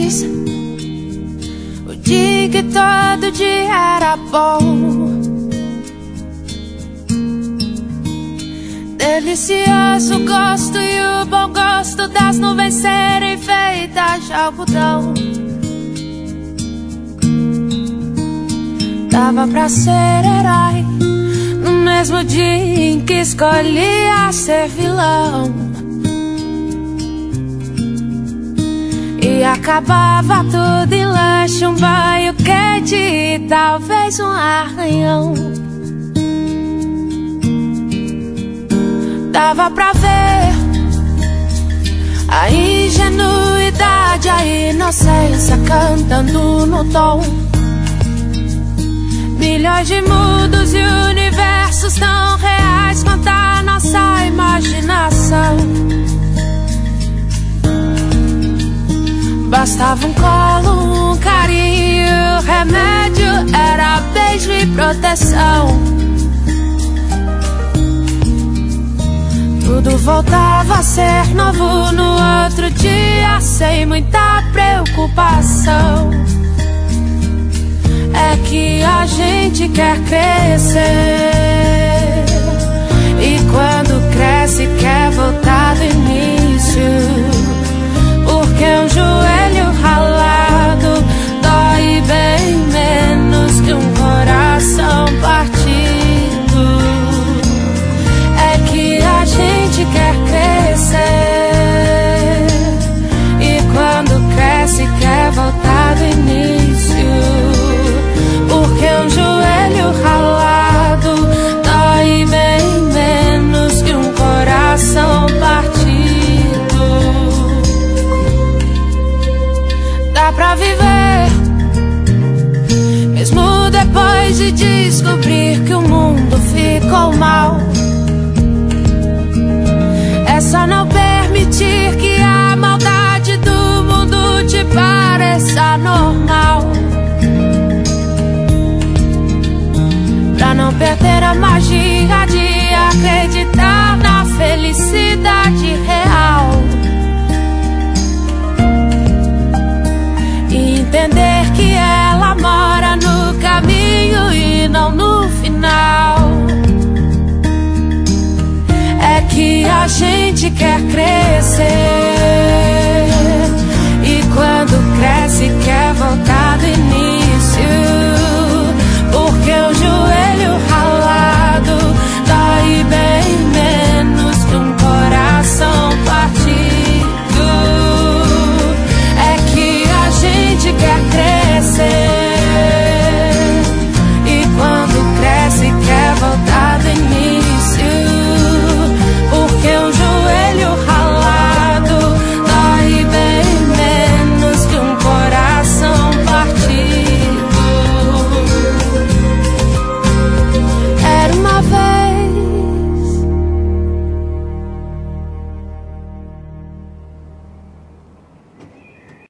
feliz, o dia que todo dia era bom. Delicioso gosto e o bom gosto das nuvens serem feitas de algodão. Dava pra ser herói no mesmo dia em que escolhia ser vilão. E acabava tudo em lanche, um banho quente e talvez um arranhão. Dava pra ver a ingenuidade, a inocência cantando no tom. Milhões de mundos e universos tão reais quanto a nossa imaginação. Bastava um colo, um carinho, remédio era beijo e proteção. Tudo voltava a ser novo no outro dia, sem muita preocupação. É que a gente quer crescer, e quando cresce quer voltar do início. Porque um joelho ralado dói bem menos que um coração partido. É que a gente quer crescer, e quando cresce quer voltar do início. Porque um joelho ralado dói bem menos que um coração partido. Dá pra viver, mesmo depois de descobrir que o mundo ficou mal. É só não permitir que a maldade do mundo te pareça normal. Pra não perder a